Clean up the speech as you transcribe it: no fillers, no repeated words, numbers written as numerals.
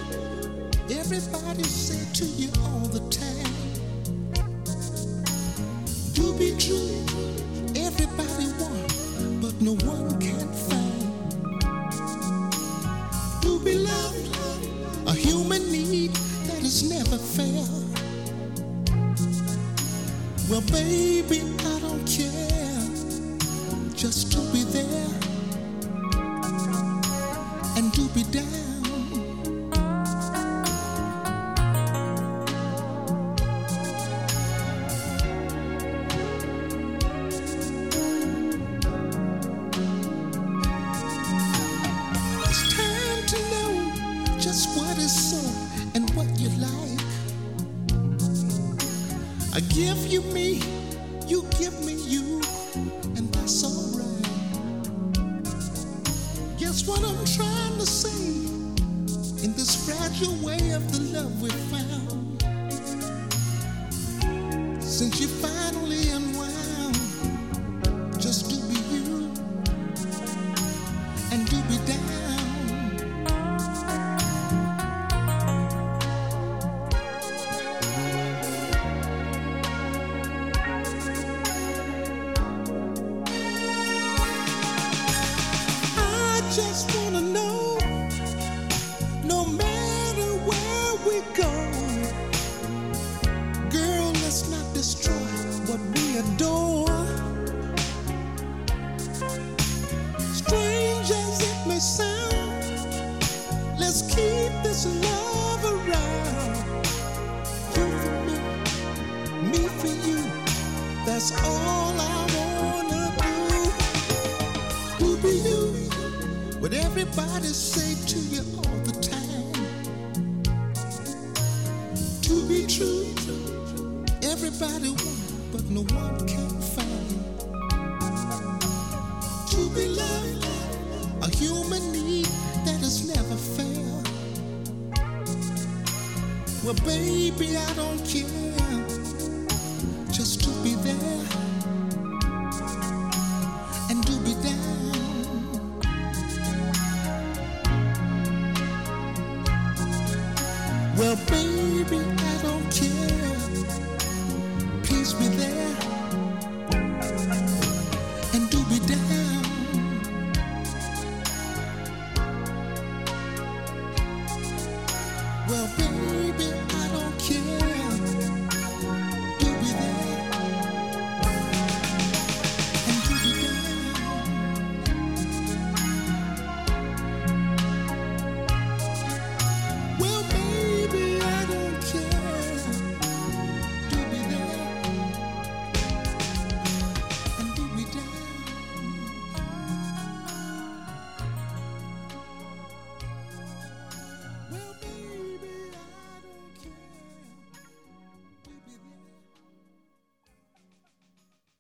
Everybody say to you all the time, to be true. Everybody want, but no one can find. To be loved, a human need that is never failed. Well, baby, I don't care, just to be there and to be down. It's time to know just what is so and what you like. I give you me, you give me you, and that's alright. Guess what I'm trying to say in this fragile way of the love we found? Since you finally unwound, just to be you and to be down. Just wanna know, no matter where we go, girl, let's not destroy what we adore. Strange as it may sound, let's keep this love around. You for me for you, that's all I wanna do. To be you. What everybody say to you all the time. To be true, everybody wants, but no one can find. To be loved, a human need that has never failed. Well, baby, I don't care, just to be there and to be down. Well, baby, I don't care. Please be there and do be down. Well, baby,